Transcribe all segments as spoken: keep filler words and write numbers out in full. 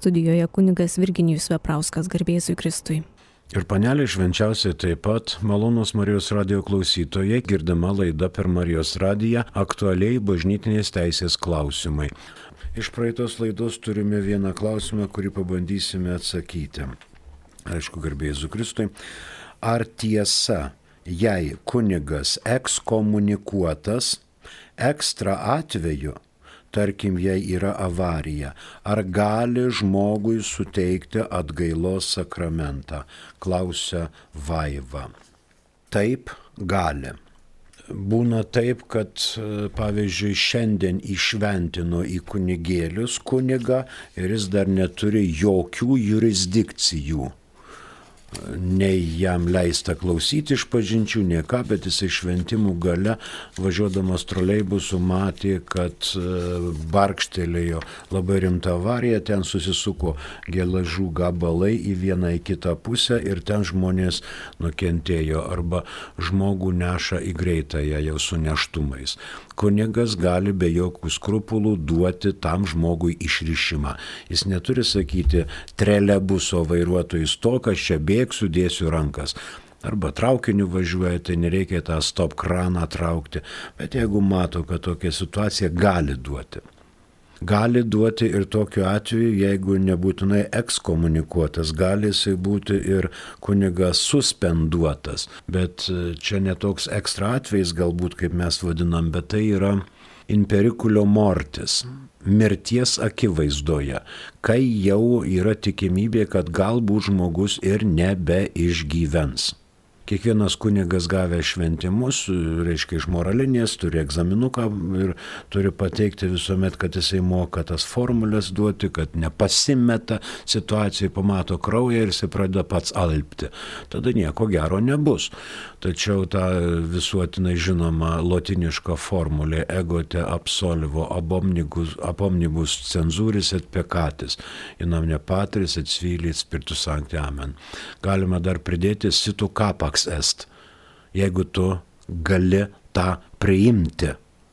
studijoje kunigas Virginijus Veprauskas, garbė Jėzui Kristui. Ir panelė švenčiausiai taip pat, malonūs Marijos radijo klausytojai, girdima laida per Marijos radiją aktualiai bažnytinės teisės klausimai. Iš praeitos laidos turime vieną klausimą, kurį pabandysime atsakyti. Aišku, garbė Jėzui Kristui. Ar tiesa, jei kunigas ekskomunikuotas, ekstra atveju, tarkim, jei yra avarija, ar gali žmogui suteikti atgailos sakramentą? Klausia Vaiva. Taip, gali. Būna taip, kad, pavyzdžiui, šiandien įšventino į kunigėlius kunigą ir jis dar neturi jokių jurisdikcijų. Nei jam leista klausyti išpažinčių, nie ką, bet jisai šventimų gale, važiuodamas troleibusu, matė, kad barkštelėjo labai rimta avarija, ten susisuko geležų gabalai į vieną į kitą pusę ir ten žmonės nukentėjo arba žmogų neša į greitąją jau su neštumais. Kunigas gali be jokių skrupulų duoti tam žmogui išrišimą. Jis neturi sakyti trelebuso vairuotojui stok, aš čia bėgsiu, dėsiu rankas. Arba traukiniu važiuoja, tai nereikia tą stop kraną traukti. Bet jeigu mato, kad tokia situacija, gali duoti. Gali duoti ir tokiu atveju, jeigu nebūtinai ekskomunikuotas, gali jisai būti ir kunigas suspenduotas. Bet čia netoks ekstra atvejis galbūt, kaip mes vadinam, bet tai yra in periculo mortis, mirties akivaizdoje, kai jau yra tikimybė, kad galbūt žmogus ir nebeišgyvens. Kiekvienas kunigas gavęs šventimus, reiškia iš moralinės, turi egzaminuką ir turi pateikti visuomet, kad jisai moka tas formulės duoti, kad nepasimeta situacijai, pamato kraują ir jisai pradeda pats alpti. Tada nieko gero nebus. Tačiau ta visuotinai žinoma lotiniška formulė egote absolvo abomnibus, abomnibus cenzuris et peccatis, in nomine Patris et Filii et Spiritus Sancti, amen. Galima dar pridėti situ capax est, jeigu tu gali tą priimti.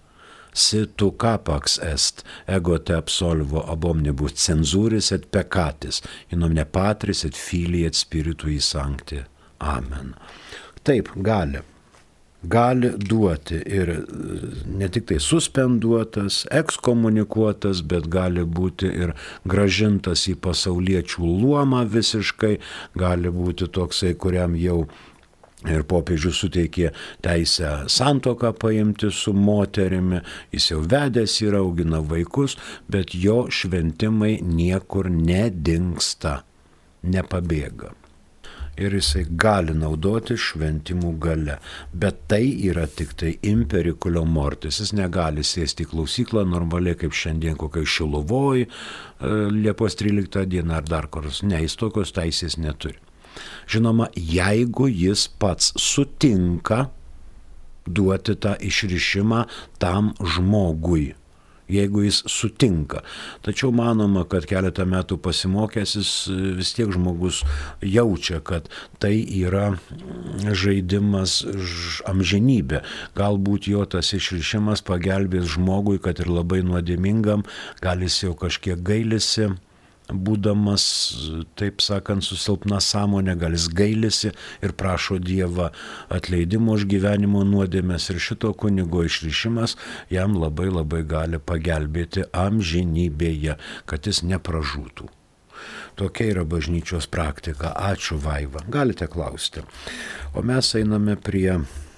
Situ capax est, ego te absolvo abomnibus cenzuris et peccatis, in nomine Patris et Filii et Spiritui Sancti, amen. Taip, gali. Gali duoti ir ne tik tai suspenduotas, ekskomunikuotas, bet gali būti ir gražintas į pasauliečių luomą visiškai, gali būti toksai, kuriam jau ir popiežius suteikė teisę santuoką paimti su moterimi, jis jau vedęs ir augina vaikus, bet jo šventimai niekur nedingsta, nepabėga. Ir jisai gali naudoti šventimų gale. Bet tai yra tik tai in periculo mortis. Jis negali sėsti į klausyklą normaliai kaip šiandien kokioj Šiluvoj, Liepos tryliktą dieną ar dar kurs. Ne, jis tokios teisės neturi. Žinoma, jeigu jis pats sutinka duoti tą išrišimą tam žmogui. Jeigu jis sutinka. Tačiau manoma, kad keletą metų pasimokęs jis vis tiek žmogus jaučia, kad tai yra žaidimas amžinybė. Galbūt jo tas išrišimas pagelbės žmogui, kad ir labai nuodėmingam, gal jis jau kažkiek gailisi, būdamas, taip sakant, su silpna sąmonė, gal jis gailisi ir prašo Dievą atleidimo už gyvenimo nuodėmes ir šito kunigo išrišimas jam labai labai gali pagelbėti amžinybėje, kad jis nepražūtų. Tokia yra bažnyčios praktika. Ačiū, Vaiva. Galite klausti. O mes einame prie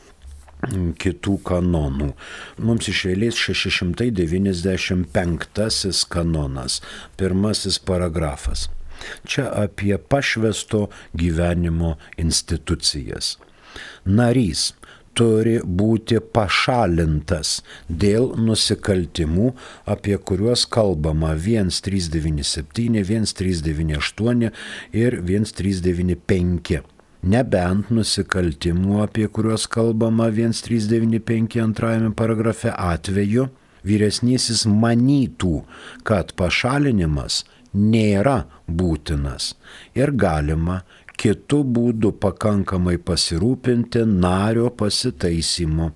kitų kanonų. Mums iš eilės šeši šimtai devyniasdešimt penktasis kanonas, pirmasis paragrafas. Čia apie pašvęsto gyvenimo institucijas. Narys turi būti pašalintas dėl nusikaltimų, apie kuriuos kalbama vienas trys devyni septyni, vienas trys devyni aštuoni ir vienas trys devyni penki. Nebent nusikaltimų, apie kuriuos kalbama vienas trys devyni penki antrajame paragrafe atveju, vyresnysis manytų, kad pašalinimas nėra būtinas ir galima kitų būdų pakankamai pasirūpinti nario pasitaisymu,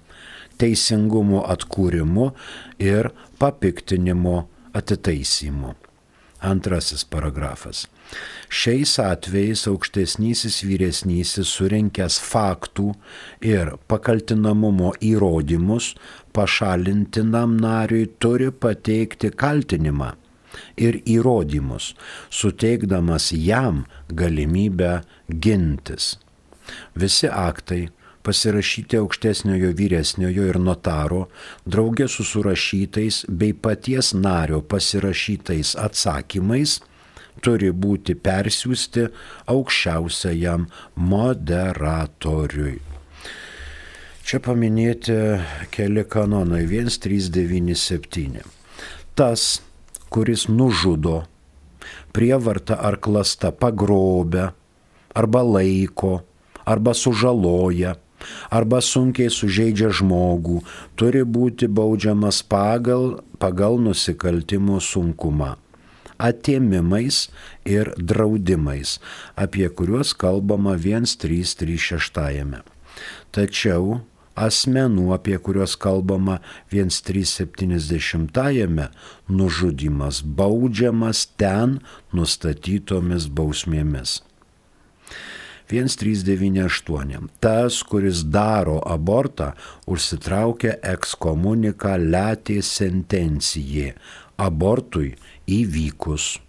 teisingumo atkūrimu ir papiktinimo atitaisymu. Antrasis paragrafas. Šiais atvejais aukštesnysis vyresnysis surinkęs faktų ir pakaltinamumo įrodymus pašalintinam nariui turi pateikti kaltinimą ir įrodymus, suteikdamas jam galimybę gintis. Visi aktai pasirašyti aukštesniojo vyresniojo ir notaro, draugė su surašytais bei paties nario pasirašytais atsakymais, turi būti persiųsti aukščiausiajam moderatoriui. Čia paminėti keli kanonai vienas trys devyni septyni. Tas, kuris nužudo, prievarta ar klasta pagrobia, arba laiko, arba sužaloja, arba sunkiai sužeidžia žmogų, turi būti baudžiamas pagal, pagal nusikaltimo sunkumą, atėmimais ir draudimais, apie kuriuos kalbama vienas trys trys šeši. Tačiau asmenų, apie kuriuos kalbama vienas trys septyniasdešimt, nužudymas baudžiamas ten nustatytomis bausmėmis. vienas trys devyni aštuoni. Tas, kuris daro abortą, užsitraukia ekskomuniką letė sentencijė abortui įvykus.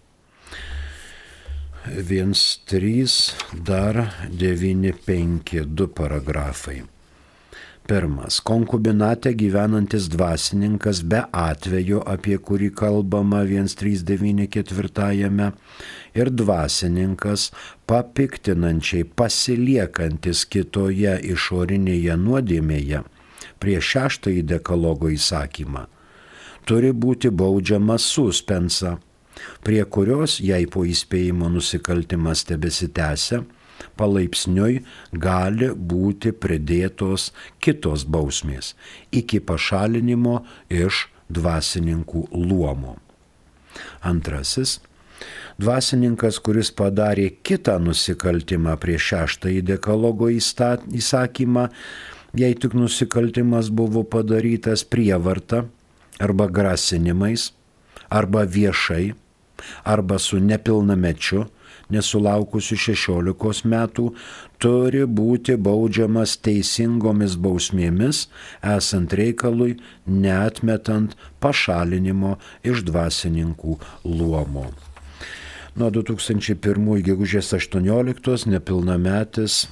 vienas trys dar devyni penki, du paragrafai. Pirmas. Konkubinate gyvenantis dvasininkas be atvejo, apie kurį kalbama vienas trys devyni keturi, ir dvasininkas papiktinančiai pasiliekantis kitoje išorinėje nuodėmėje prieš šeštąjį dekalogo įsakymą, turi būti baudžiamas suspensa, prie kurios, jei po įspėjimo nusikaltimas tebesitęsia, palaipsniui gali būti pridėtos kitos bausmės iki pašalinimo iš dvasininkų luomo. Antrasis. Dvasininkas, kuris padarė kitą nusikaltimą prieš šeštąjį dekalogo įsakymą, jei tik nusikaltimas buvo padarytas prievarta arba grasinimais, arba viešai, arba su nepilnamečiu, nesulaukusiu šešiolikos metų, turi būti baudžiamas teisingomis bausmėmis, esant reikalui, neatmetant pašalinimo iš dvasininkų luomo. Nuo du tūkstančiai pirmųjų gegužės aštuonioliktos nepilnametis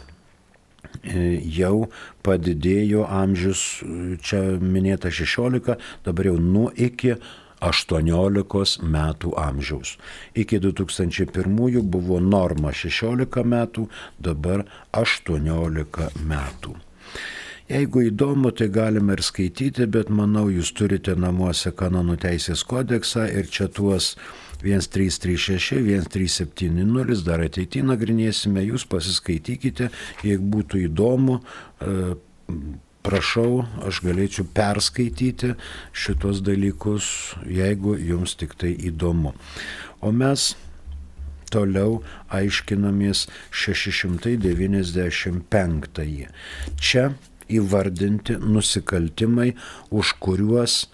jau padidėjo amžius, čia minėta šešiolika, dabar jau nuo iki aštuoniolikos metų amžiaus. Iki du tūkstančiai pirmųjų buvo norma šešiolika metų, dabar aštuoniolika metų. Jeigu įdomu, tai galime ir skaityti, bet manau, jūs turite namuose kanonų teisės kodeksą ir čia tuos vienas trys trys šeši, vienas trys septyni nulis dar ateityje nagrinėsime, jūs pasiskaitykite, jeigu būtų įdomu, prašau, aš galėčiau perskaityti šitos dalykus, jeigu jums tik tai įdomu. O mes toliau aiškinamės šeši šimtai devyniasdešimt penktąjį. Čia įvardinti nusikaltimai, už kuriuos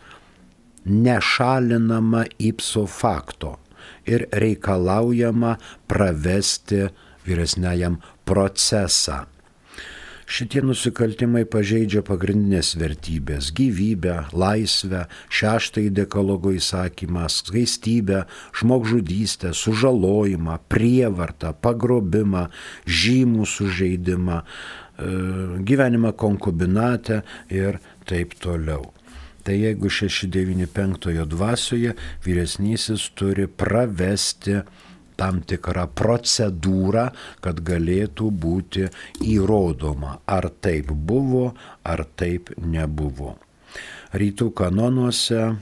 nešalinama ipso facto ir reikalaujama pravesti vyresniajam procesą. Šitie nusikaltimai pažeidžia pagrindinės vertybės - gyvybę, laisvę, šeštąjį dekalogo įsakymą, skaistybę, žmogžudystę, sužalojimą, prievartą, pagrobimą, žymų sužeidimą, gyvenimą konkubinate ir taip toliau. Tai jeigu šeši devyni penktojo dvasioje vyresnysis turi pravesti tam tikrą procedūrą, kad galėtų būti įrodoma, ar taip buvo, ar taip nebuvo. Rytų kanonuose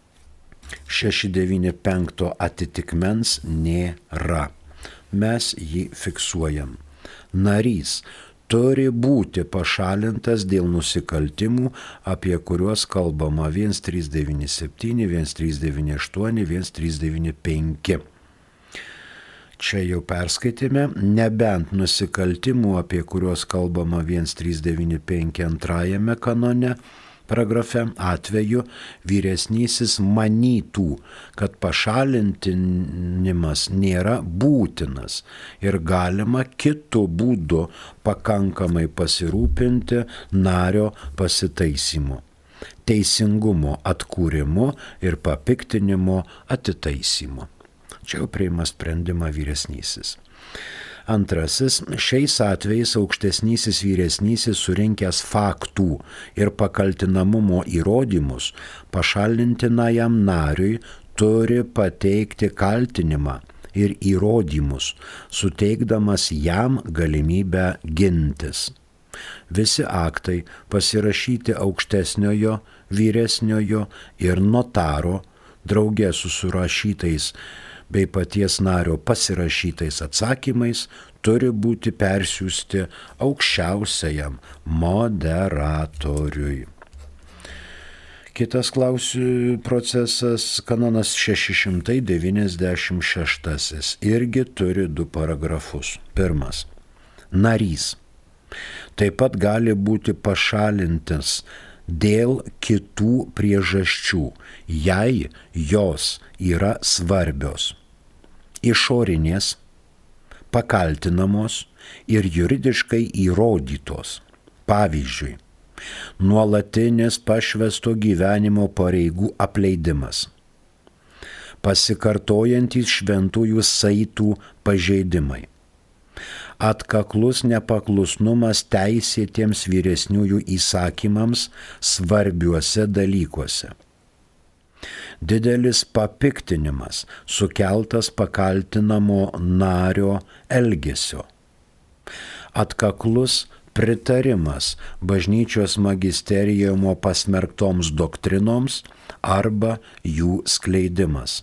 šeši devyni penkto atitikmens nėra. Mes jį fiksuojam. Narys turi būti pašalintas dėl nusikaltimų, apie kuriuos kalbama vienas trys devyni septyni, vienas trys devyni aštuoni, vienas trys devyni penki. Čia jau perskaitėme, nebent nusikaltimų, apie kuriuos kalbama vienas trys devyni penki antrajame kanone, paragrafe atveju vyresnysis manytų, kad pašalintinimas nėra būtinas ir galima kitu būdu pakankamai pasirūpinti nario pasitaisymu, teisingumo atkūrimu ir papiktinimo atitaisymu. Čia jau priima sprendimą vyresnysis. Antrasis, šiais atvejais aukštesnysis vyresnysis surinkęs faktų ir pakaltinamumo įrodymus pašalintinajam nariui turi pateikti kaltinimą ir įrodymus, suteikdamas jam galimybę gintis. Visi aktai pasirašyti aukštesniojo, vyresniojo ir notaro drauge su surašytais bei paties nario pasirašytais atsakymais turi būti persiųsti aukščiausiajam moderatoriui. Kitas klausimų procesas, kanonas šeši šimtai devyniasdešimt šeši, irgi turi du paragrafus. Pirmas. Narys taip pat gali būti pašalintas dėl kitų priežasčių, jei jos yra svarbios, išorinės, pakaltinamos ir juridiškai įrodytos. Pavyzdžiui, nuolatinis pašvęsto gyvenimo pareigų apleidimas, pasikartojantys šventųjų saitų pažeidimai, atkaklus nepaklusnumas teisėtiems vyresniųjų įsakymams svarbiuose dalykuose, didelis papiktinimas sukeltas pakaltinamo nario elgesio, atkaklus pritarimas bažnyčios magisteriumo pasmerktoms doktrinoms arba jų skleidimas,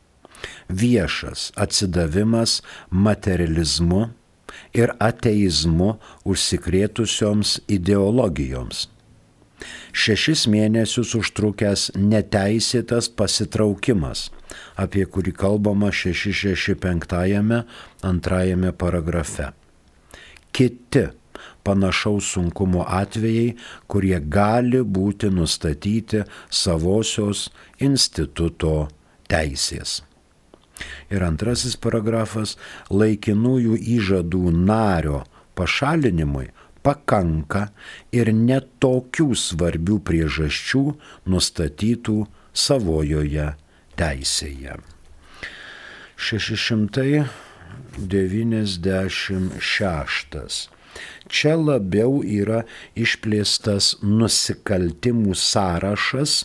viešas atsidavimas materializmu ir ateizmu užsikrėtusioms ideologijoms, šešis mėnesius užtrukęs neteisėtas pasitraukimas, apie kurį kalbama šeši šeši penki antrajame paragrafe. Kiti panašaus sunkumo atvejai, kurie gali būti nustatyti savosios instituto teisės. Ir antrasis paragrafas, laikinųjų įžadų nario pašalinimui pakanka ir net tokių svarbių priežasčių nustatytų savojoje teisėje. šeši šimtai devyniasdešimt šeštas. Čia labiau yra išplėstas nusikaltimų sąrašas,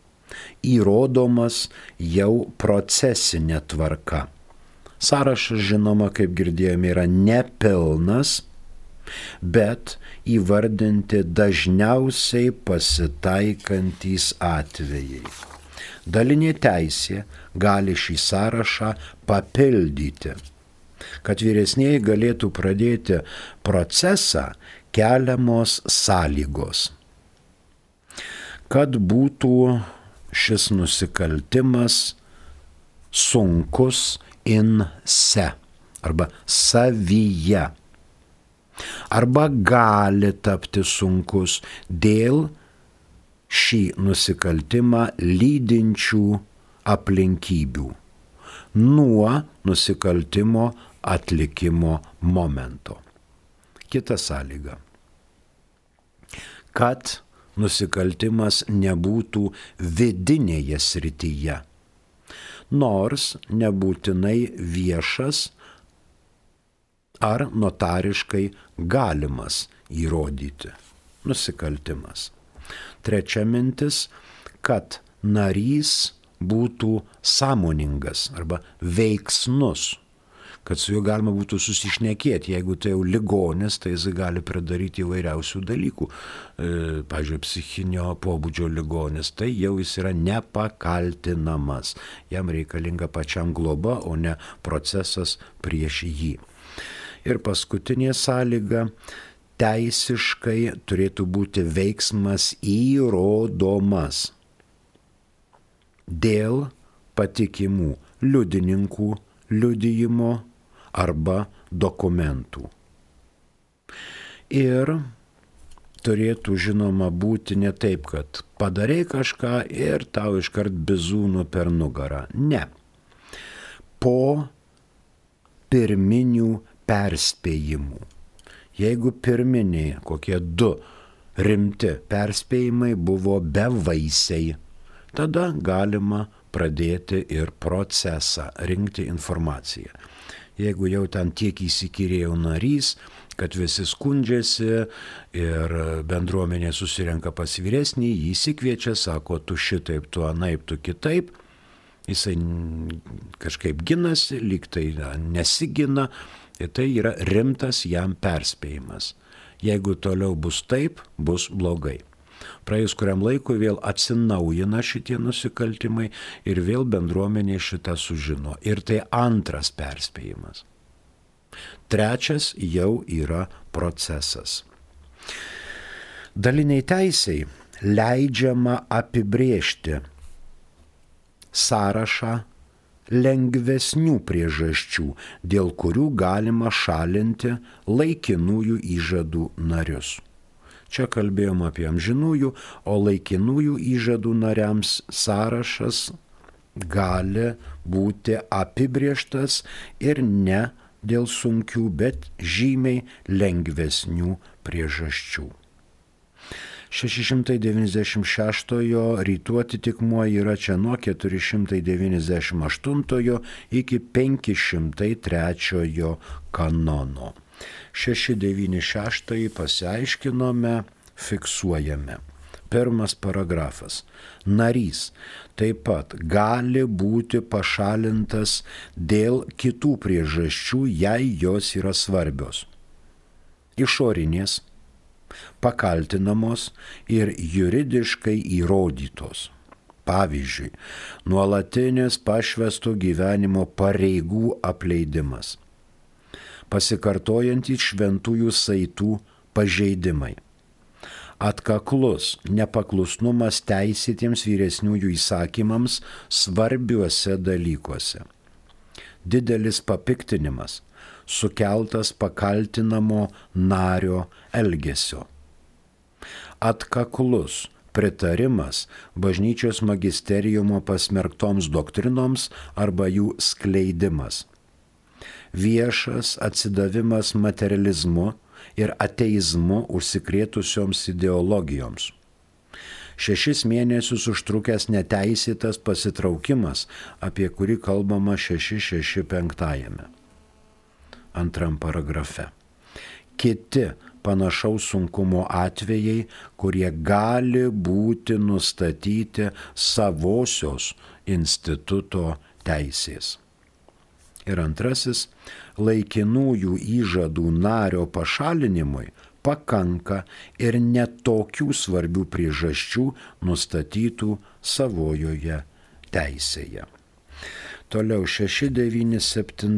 įrodomas jau procesinė tvarka. Sąrašas, žinoma, kaip girdėjome, yra nepilnas, bet įvardinti dažniausiai pasitaikantys atvejai. Dalinė teisė gali šį sąrašą papildyti. Kad vyresnieji galėtų pradėti procesą, keliamos sąlygos. Kad būtų šis nusikaltimas sunkus in se arba savyje, arba gali tapti sunkus dėl šį nusikaltimą lydinčių aplinkybių nuo nusikaltimo atlikimo momento. Kita sąlyga. Kad nusikaltimas nebūtų vidinėje srityje, nors nebūtinai viešas ar notariškai galimas įrodyti nusikaltimas. Trečia mintis, kad narys būtų sąmoningas arba veiksnus, kad su juo galima būtų susišnekėti. Jeigu tai jau ligonis, tai jis gali pridaryti įvairiausių dalykų. E, pavyzdžiui, psichinio pobūdžio ligonis, tai jau jis yra nepakaltinamas. Jam reikalinga pačiam globa, o ne procesas prieš jį. Ir paskutinė sąlyga, teisiškai turėtų būti veiksmas įrodomas dėl patikimų liudininkų liudijimo arba dokumentų. Ir turėtų žinoma būti ne taip, kad padarai kažką ir tau iškart bizūnų per nugarą. Ne. Po pirminių perspėjimų. Jeigu pirminiai kokie du rimti perspėjimai buvo bevaisiai, tada galima pradėti ir procesą, rinkti informaciją. Jeigu jau ten tiek įsikyrėjo narys, kad visi skundžiasi ir bendruomenė susirenka pas vyresnį, jį įsikviečia, sako, tu šitaip, tu anaip, tu kitaip, jisai kažkaip ginasi, lyg tai nesigina, ir tai yra rimtas jam perspėjimas. Jeigu toliau bus taip, bus blogai. Praėjus kuriam laikui vėl atsinaujina šitie nusikaltimai ir vėl bendruomenė šitą sužino. Ir tai antras perspėjimas. Trečias jau yra procesas. Daliniai teisei leidžiama apibrėžti sąrašą lengvesnių priežasčių, dėl kurių galima šalinti laikinųjų įžadų narius. Čia kalbėjom apie amžinųjų, o laikinųjų įžadų nariams sąrašas gali būti apibrėžtas ir ne dėl sunkių, bet žymiai lengvesnių priežasčių. šeši šimtai devyniasdešimt šeštojo rytų atitikmuo yra čia nuo keturi šimtai devyniasdešimt aštuntojo iki penki šimtai trečiojo kanono. šeši devyni šeši pasiaiškinome, fiksuojame. Pirmas paragrafas. Narys taip pat gali būti pašalintas dėl kitų priežasčių, jei jos yra svarbios. Išorinės, pakaltinamos ir juridiškai įrodytos. Pavyzdžiui, nuolatinis pašvęsto gyvenimo pareigų apleidimas. Pasikartojantys šventųjų saitų pažeidimai. Atkaklus nepaklusnumas teisėtiems vyresniųjų įsakymams svarbiuose dalykuose. Didelis papiktinimas, sukeltas pakaltinamo nario elgesio. Atkaklus pritarimas bažnyčios magisteriumo pasmerktoms doktrinoms arba jų skleidimas. Viešas atsidavimas materializmu ir ateizmu užsikrėtusioms ideologijoms. Šešis mėnesius užtrukęs neteisėtas pasitraukimas, apie kurį kalbama šeši šeši penki. Antram paragrafe. Kiti panašaus sunkumo atvejai, kurie gali būti nustatyti savosios instituto teisės. Ir antrasis, laikinųjų įžadų nario pašalinimui pakanka ir netokių svarbių priežasčių nustatytų savojoje teisėje. Toliau šeši devyni septyni.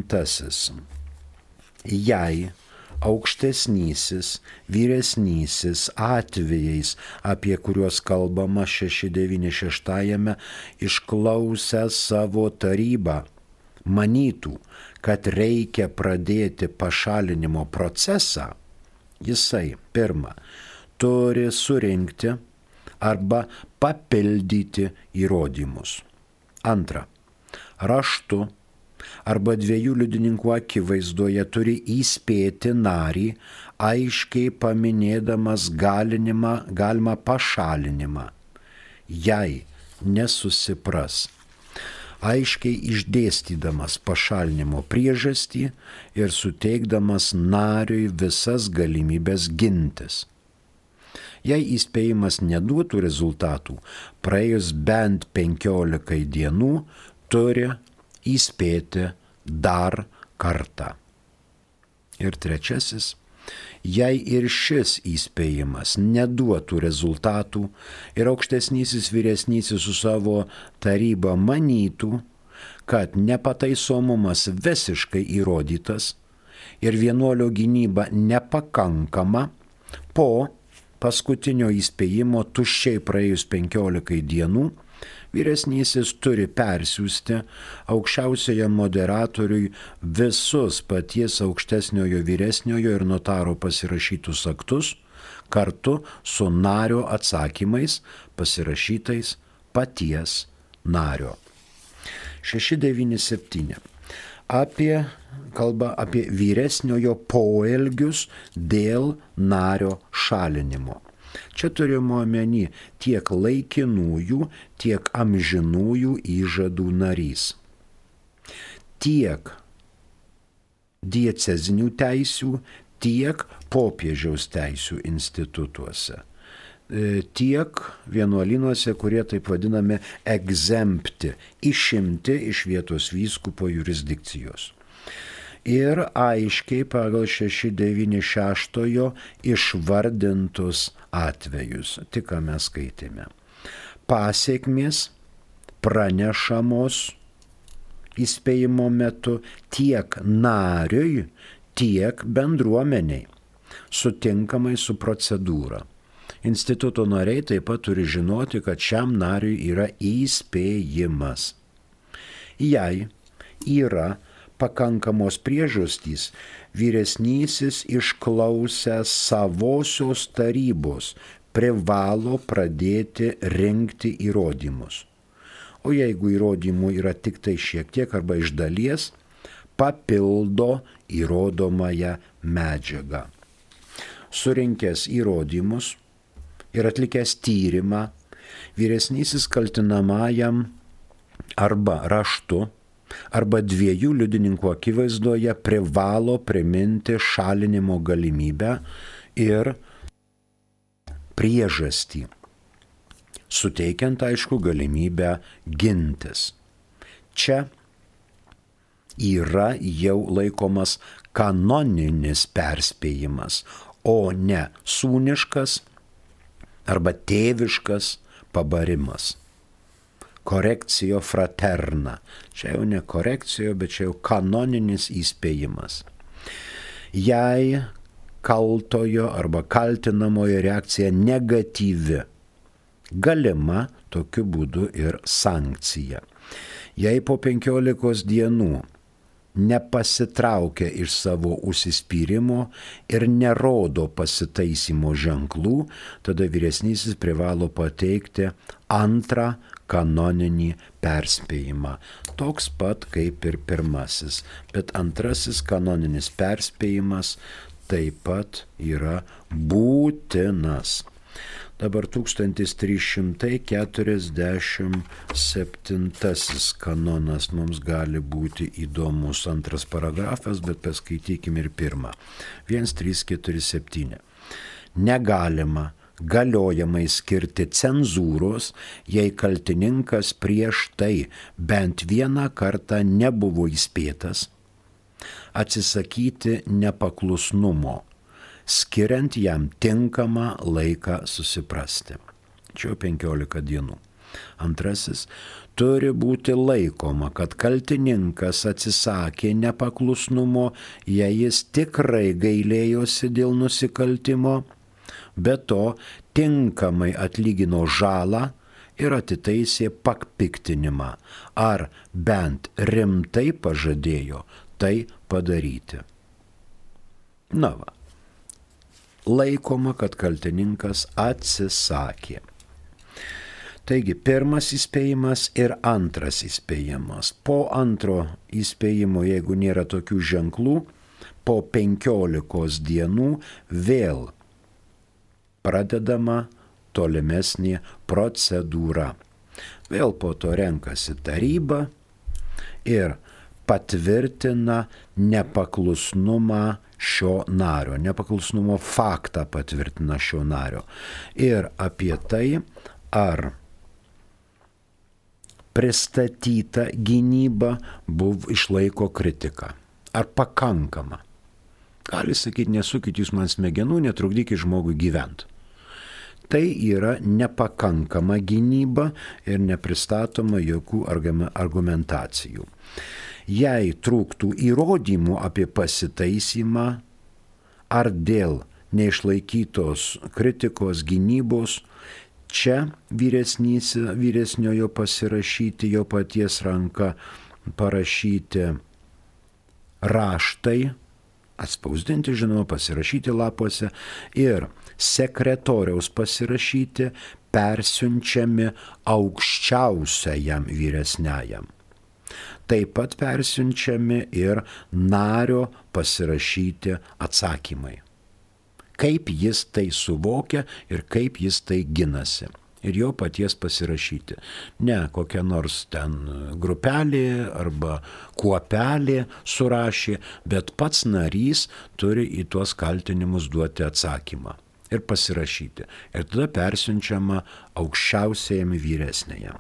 Jei aukštesnysis, vyresnysis atvejais, apie kuriuos kalbama šeši devyni šeši, išklausę savo tarybą, manytų, kad reikia pradėti pašalinimo procesą, jisai, pirma, turi surinkti arba papildyti įrodymus. Antra, raštu arba dviejų liudininkų akivaizdoje turi įspėti narį, aiškiai paminėdamas galinimą, galimą pašalinimą. Jei nesusipras, aiškiai išdėstydamas pašalinimo priežastį ir suteikdamas nariui visas galimybės gintis. Jei įspėjimas neduotų rezultatų, praėjus bent penkiolikai dienų turi įspėti dar kartą. Ir trečiasis, jei ir šis įspėjimas neduotų rezultatų ir aukštesnysis vyresnysis su savo taryba manytų, kad nepataisomumas visiškai įrodytas ir vienuolio gynyba nepakankama, po paskutinio įspėjimo tuščiai praėjus penkiolikai dienų, vyresnysis turi persiųsti aukščiausiajam moderatoriui visus paties aukštesniojo vyresniojo ir notaro pasirašytus aktus, kartu su nario atsakymais pasirašytais paties nario. šeši devyni septyni. Apie, kalba apie vyresniojo poelgius dėl nario šalinimo. Čia turime omeny tiek laikinųjų, tiek amžinųjų įžadų narys. Tiek diecezinių teisių, tiek popiežiaus teisių institutuose. Tiek vienuolynuose, kurie taip vadinami egzempti, išimti iš vietos vyskupo jurisdikcijos. Ir aiškiai pagal šeši devyni šeši išvardintus atvejus, tik ką mes skaitėme. Pasiekmės pranešamos įspėjimo metu tiek nariui, tiek bendruomeniai, sutinkamai su procedūra. Instituto nariai taip pat turi žinoti, kad šiam nariui yra įspėjimas. Jei yra pakankamos priežastys, vyresnysis išklausęs savosios tarybos privalo pradėti rinkti įrodymus. O jeigu įrodymų yra tik tai šiek tiek arba iš dalies, papildo įrodomąją medžiagą. Surinkęs įrodymus ir atlikęs tyrimą, vyresnysis kaltinamajam arba raštu, arba dviejų liudininkų akivaizdoje privalo priminti šalinimo galimybę ir priežastį, suteikiant aišku galimybę gintis. Čia yra jau laikomas kanoninis perspėjimas, o ne sūniškas arba tėviškas pabarimas. Korekcijo fraterna. Čia jau ne korekcijo, bet čia jau kanoninis įspėjimas. Jei kaltojo arba kaltinamojo reakcija negatyvi, galima tokiu būdu ir sankcija. Jei po penkiolikos dienų nepasitraukia iš savo užsispyrimo ir nerodo pasitaisymo ženklų, tada vyresnysis privalo pateikti antrą kanoninį perspėjimą. Toks pat kaip ir pirmasis, bet antrasis kanoninis perspėjimas taip pat yra būtinas. Dabar tūkstantis trys šimtai keturiasdešimt septintasis kanonas mums gali būti įdomus, antras paragrafas, bet paskaitykim ir pirmą. vienas trys keturi septyni. Negalima galiojamai skirti cenzūros, jei kaltininkas prieš tai bent vieną kartą nebuvo įspėtas, atsisakyti nepaklusnumo, skiriant jam tinkamą laiką susiprasti. Čia penkiolika dienų. Antrasis, turi būti laikoma, kad kaltininkas atsisakė nepaklusnumo, jei jis tikrai gailėjosi dėl nusikaltimo, be to tinkamai atlygino žalą ir atitaisė pakpiktinimą, ar bent rimtai pažadėjo tai padaryti. Na va, laikoma, kad kaltininkas atsisakė. Taigi, pirmas įspėjimas ir antras įspėjimas. Po antro įspėjimo, jeigu nėra tokių ženklų, po penkiolikos dienų vėl pradedama tolimesnė procedūra. Vėl po to renkasi taryba ir patvirtina nepaklusnumą šio nario, nepaklusnumo faktą patvirtina šio nario. Ir apie tai, ar pristatyta gynyba buvo išlaiko kritiką, ar pakankama. Gali sakyti, nesukit jūs man smegenų, netrukdykit žmogui gyventi. Tai yra nepakankama gynyba ir nepristatoma jokių argumentacijų. Jei trūktų įrodymų apie pasitaisymą ar dėl neišlaikytos kritikos gynybos, čia vyresniojo pasirašyti jo paties ranka parašyti raštai atspausdinti, žinoma, pasirašyti lapuose ir sekretoriaus pasirašyti persiunčiami aukščiausiajam vyresniajam. Taip pat persiunčiami ir nario pasirašyti atsakymai. Kaip jis tai suvokia ir kaip jis tai ginasi. Ir jo paties pasirašyti. Ne kokia nors ten grupelė arba kuopelė surašė, bet pats narys turi į tuos kaltinimus duoti atsakymą ir pasirašyti. Ir tada persiunčiama aukščiausiajam vyresniajam.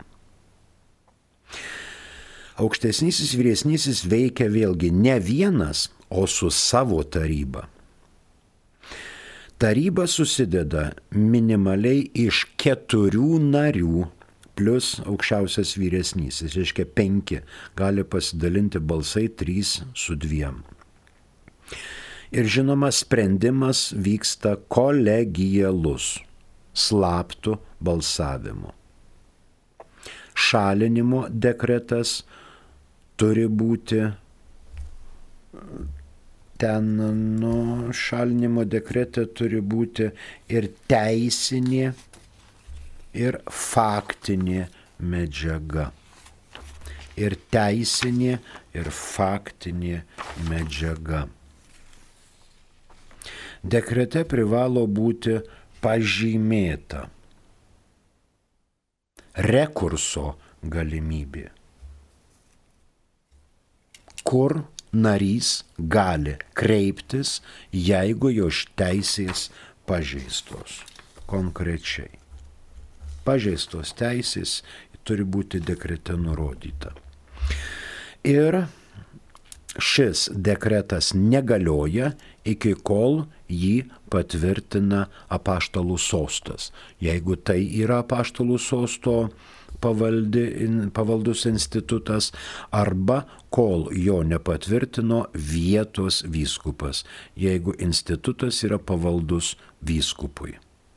Aukštesnysis vyresnysis veikia vėlgi ne vienas, o su savo taryba. Taryba susideda minimaliai iš keturių narių plus aukščiausias vyresnysis, reiškia penki, gali pasidalinti balsai trys su dviem. Ir žinoma, sprendimas vyksta kolegialus, slaptu balsavimu. Šalinimo dekretas turi būti ten, nu, šalinimo dekrete turi būti ir teisinė, ir faktinė medžiaga. Ir teisinė, ir faktinė medžiaga. Dekrete privalo būti pažymėta rekurso galimybė, kur narys gali kreiptis, jeigu jo teisės pažeistos. Konkrečiai. Pažeistos teisės turi būti dekrete nurodyta. Ir šis dekretas negalioja iki kol jį patvirtina apaštalų sostas. Jeigu tai yra apaštalų sosto pavaldi, pavaldus institutas, arba kol jo nepatvirtino vietos vyskupas, jeigu institutas yra pavaldus vyskupui.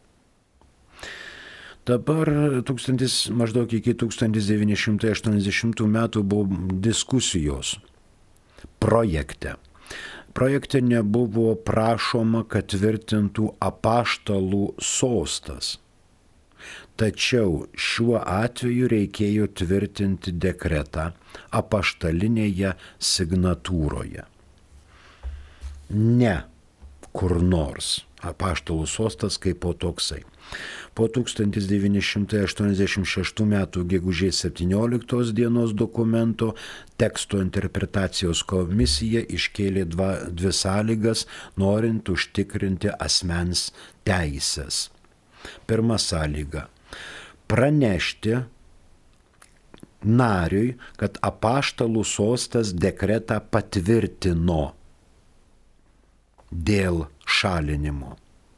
Dabar tūkstantis, maždaug iki tūkstantis devyni šimtai aštuoniasdešimtų metų buvo diskusijos projekte. Projekte nebuvo prašoma, kad tvirtintų apaštalų sostas. Tačiau šiuo atveju reikėjo tvirtinti dekretą apaštalinėje signatūroje. Ne kur nors. Apaštalų sostas kaip po toksai. Po tūkstantis devyni šimtai aštuoniasdešimt šeštų metų gegužės septynioliktos dienos dokumento teksto interpretacijos komisija iškėlė dva, dvi sąlygas, norint užtikrinti asmens teisės. Pirma sąlyga – pranešti nariui, kad apaštalų sostas dekretą patvirtino dėl šalinimo.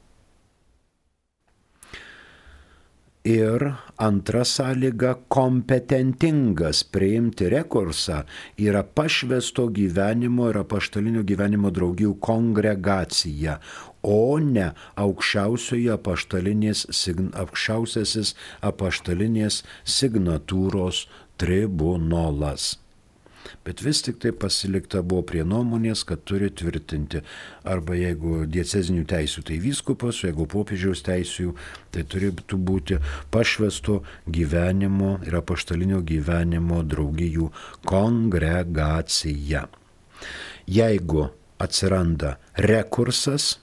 Ir antra sąlyga – kompetentingas priimti rekursą yra pašvęsto gyvenimo ir apaštalinio gyvenimo draugijų kongregacija, o ne aukščiausioje apaštalinės, aukščiausiasis apaštalinės signatūros tribunolas. Bet vis tik tai pasilikta buvo prie nuomonės, kad turi tvirtinti arba jeigu diecezinių teisių, tai vyskupas, jeigu popiežiaus teisių, tai turėtų būti pašvęsto gyvenimo ir apaštalinio gyvenimo draugijų kongregacija. Jeigu atsiranda rekursas,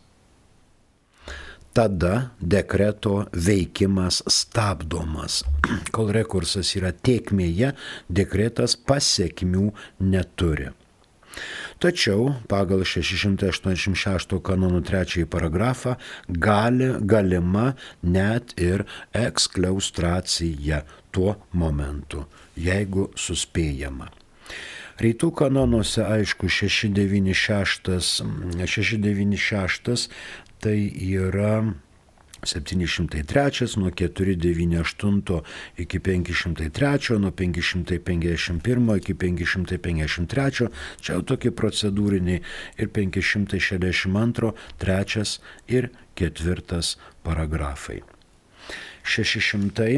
tada dekreto veikimas stabdomas. Kol rekursas yra tėkmėje, dekretas pasekmių neturi. Tačiau pagal šeši šimtai aštuoniasdešimt šešto kanono trečiąjį paragrafą gali, galima net ir ekskliaustracija tuo momentu, jeigu suspėjama. Rytų kanonuose, aišku, šeši devyni šeštas tai yra septyni šimtai trečias, nuo keturi devyni aštunto iki penki šimtai trečio, nuo penki šimtai penkiasdešimt pirmo iki penki šimtai penkiasdešimt trečio, čia jau tokie procedūriniai, ir penki šimtai šešiasdešimt antro, trečias ir ketvirtas paragrafai. šeši šimtai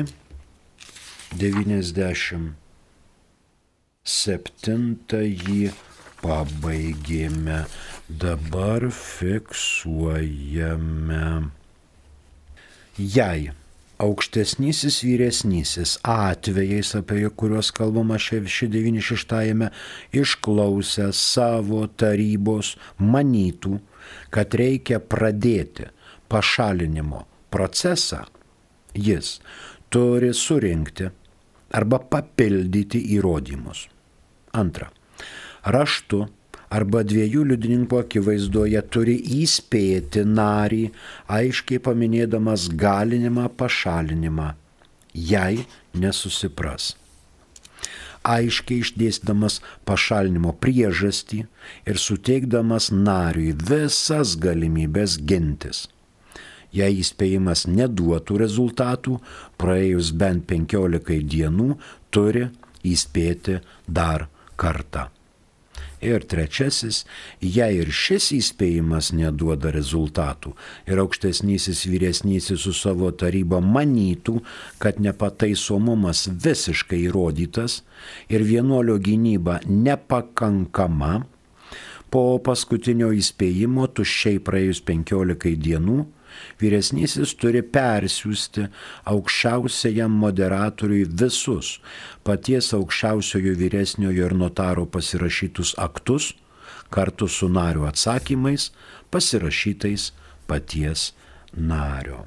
devyniasdešimt septintąjį pabaigėme. Dabar fiksuojame. Jei aukštesnysis vyresnysis atvejais, apie kuriuos kalbama šeši devyni šeštajame, išklausę savo tarybos manytų, kad reikia pradėti pašalinimo procesą, jis turi surinkti arba papildyti įrodymus. Antra, raštu arba dviejų liudininkų akivaizdoje turi įspėti narį, aiškiai paminėdamas galinimą pašalinimą, jei nesusipras. Aiškiai išdėstydamas pašalinimo priežastį ir suteikdamas nariui visas galimybės gintis. Jei įspėjimas neduotų rezultatų, praėjus bent penkiolikai dienų turi įspėti dar kartą. Ir trečiasis, jei ir šis įspėjimas neduoda rezultatų ir aukštesnysis vyresnysis su savo taryba manytų, kad nepataisomumas visiškai įrodytas ir vienuolio gynyba nepakankama, po paskutinio įspėjimo tuščiai praėjus penkiolikai dienų, vyresnysis turi persiųsti aukščiausiajam moderatoriui visus paties aukščiausiojo vyresniojo ir notaro pasirašytus aktus kartu su nario atsakymais pasirašytais paties nario.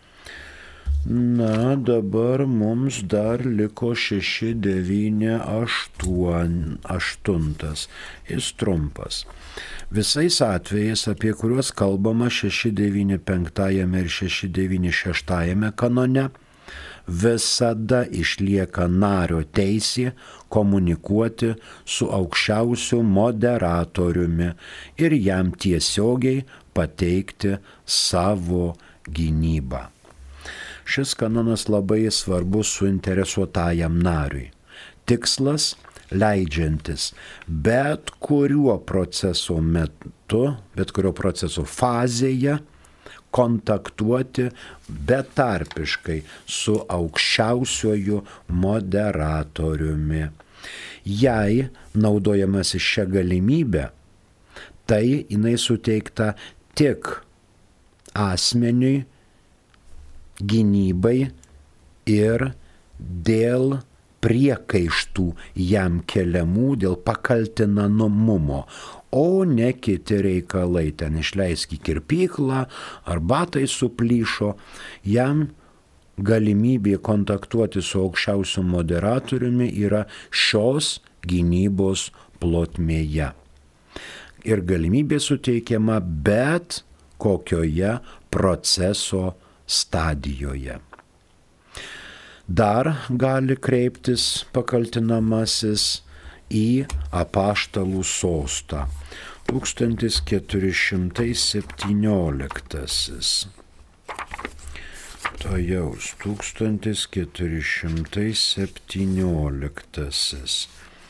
Na, dabar mums dar liko šeši devyni aštuntas. Jis trumpas. Visais atvejais, apie kuriuos kalbama šeši devyni penktajame ir šeši devyni šeštajame kanone, visada išlieka nario teisė komunikuoti su aukščiausiu moderatoriumi ir jam tiesiogiai pateikti savo gynybą. Šis kanonas labai svarbus suinteresuotajam nariui. Tikslas leidžiantis bet kuriuo proceso metu, bet kurio proceso fazėje kontaktuoti betarpiškai su aukščiausiuoju moderatoriumi. Jei naudojamasi šią galimybę, tai jinai suteikta tik asmeniui gynybai ir dėl priekaištų jam keliamų, dėl pakaltinamumo, o ne kiti reikalai. Ten išleisk į kirpyklą, ar batai suplyšo, jam galimybė kontaktuoti su aukščiausiu moderatoriumi yra šios gynybos plotmėje. Ir galimybė suteikiama bet kokioje proceso stadijoje. Dar gali kreiptis pakaltinamasis į apaštalų sostą. tūkstantis keturi šimtai septynioliktasis. Tojaus tūkstantis keturi šimtai septynioliktasis.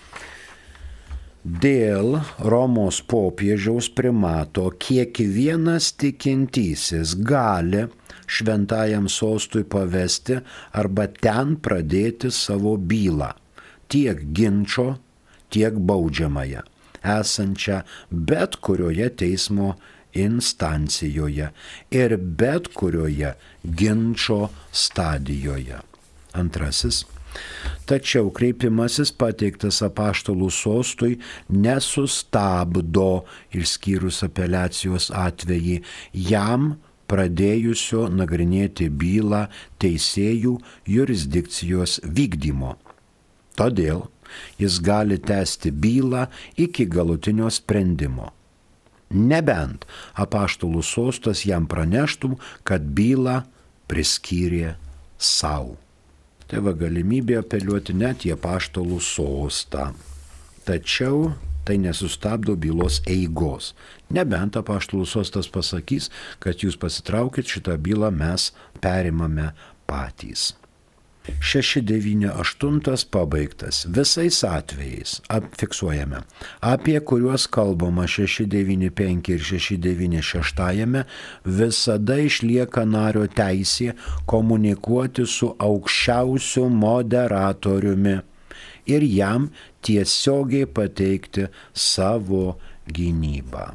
Dėl Romos popiežiaus primato kiekvienas tikintysis gali šventajam sostui pavesti arba ten pradėti savo bylą, tiek ginčo, tiek baudžiamąją, esančią bet kurioje teismo instancijoje ir bet kurioje ginčo stadijoje. Antrasis. Tačiau kreipimasis pateiktas apaštalų sostui nesustabdo, išskyrus apeliacijos atvejį, jam pradėjusio nagrinėti bylą teisėjų jurisdikcijos vykdymo. Todėl jis gali tęsti bylą iki galutinio sprendimo. Nebent apaštalų sostas jam praneštų, kad bylą priskyrė savo. Tai va galimybė apeliuoti net į apaštalų sostą. Tačiau tai nesustabdo bylos eigos. Nebent apaštalų sostas pasakys, kad jūs pasitraukit, šitą bylą mes perimame patys. šeši devyni aštuntas pabaigtas. Visais atvejais apfiksuojame, apie kuriuos kalbama šeši devyni penki ir šeši devyni šeštajame, visada išlieka nario teisė komunikuoti su aukščiausiu moderatoriumi ir jam tiesiogiai pateikti savo gynybą.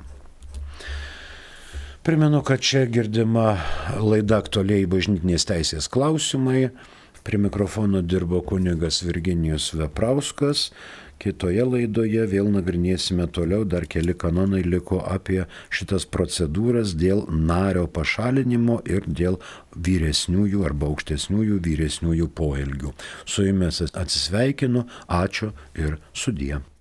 Primenu, kad čia girdima laida aktualiai bažnytinės teisės klausimai. Prie mikrofono dirbo kunigas Virginijus Veprauskas. Kitoje laidoje vėl nagrinėsime toliau, dar keli kanonai liko apie šitas procedūras dėl nario pašalinimo ir dėl vyresniųjų arba aukštesniųjų vyresniųjų poelgių. Su jumis atsisveikinu, ačiū ir sudie.